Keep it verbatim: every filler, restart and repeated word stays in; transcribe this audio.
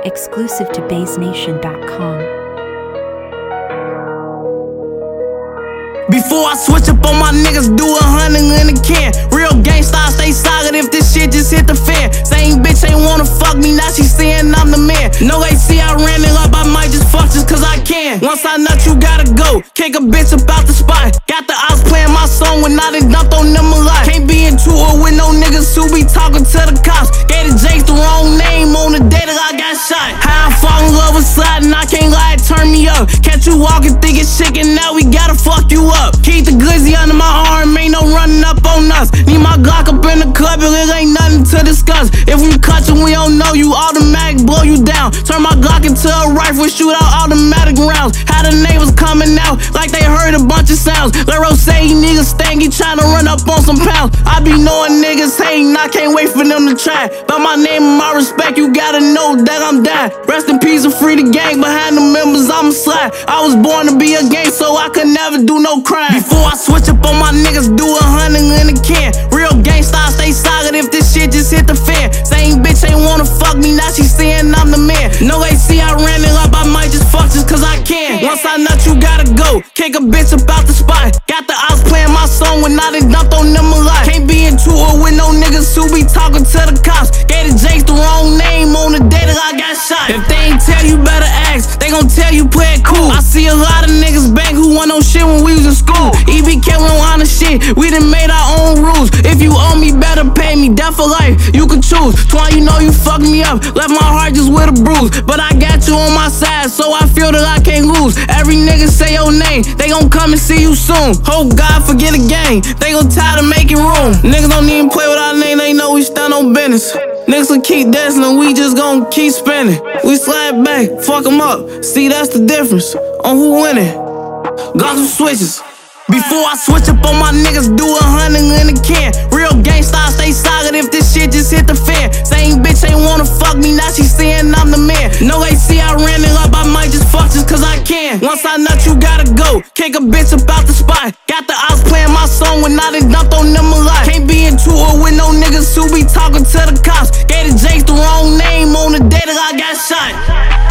exclusive to Baze Nation dot com. Before I switch up on my niggas, do a hundred in a can. Real gangsta, stay solid if this shit just hit the fan. Same bitch ain't wanna fuck me, now she saying I'm the man. No, they see I ran it up, I might just fuck just cause I can. Once I nut, you gotta go. Kick a bitch about the spot. Got the ops playing my song when I done dumped on them a lot. Can't be into it with no niggas who be talking to the cops. Gave the Jakes the wrong name on the day that I got shot. How I fall in love with sliding, I can't lie, it turn me up. Catch you walking, thinking shit, and now we gotta fuck you up. Keep the glizzy under my arm, ain't no running up on us. Need my Glock up in the club, it ain't nothing to discuss. If we cut you, we don't know you, automatic blow you down. Turn my Glock into a rifle, shoot out automatic rounds. Had the neighbors coming out like they heard a bunch of sounds. Lero say he niggas stank, he tryna run up on some pounds. I be knowing niggas hating, I can't wait for them to try. By my name and my respect, you gotta know that I'm dying. Rest in peace and free the gang, behind the members I'ma slide. I was born to be a gang, so I could never do no crime. Before I switch up on my niggas, do a hundred in a can. Real gangsta, stay solid if this shit just hit the fan. Same bitch ain't wanna fuck me, now she saying I'm the man. No, they see I ran it up, I might just fuck just cause I can. Once I nut, you gotta go. Kick a bitch about the spot. Got the ops playing my song when I done dumped on them a lot. Can't be into it with no niggas who be talking to the cops. Gave the Jakes the wrong name on the day that I got shot. If they ain't tell you, better ask. They gon' tell you play it cool. I see a lot of niggas bang who want no shit when we was in school. E B K we don't honor shit, we done made our own rules. If you owe me, better pay me. Death for life, you can choose. Twan, you know you fucked me up, left my heart just with a bruise. But I got you on my side, so I feel that I can't lose. Every nigga say your name, they gon' come and see you soon. Hope God forget a gang, they gon' try to make it room. Niggas don't even play with our name, they know we stand on business. Niggas will keep dancing and we just gon' keep spinning. We slide back, fuck them up, see that's the difference on who winning. Got some switches. Before I switch up on my niggas, do a hundred in a can. Real gangsta, stay solid if this shit just hit the fan. Same bitch ain't wanna fuck me, now she saying I'm the man. No, they see I ran it up, I might just fuck just cause I can. Once I nut, you gotta go. Kick a bitch about the spot. Got the ops playing my song when I done dumped on them a lot. Can't be into it with no niggas who be talking to the cops. Gave the Jakes the wrong name on the day that I got shot.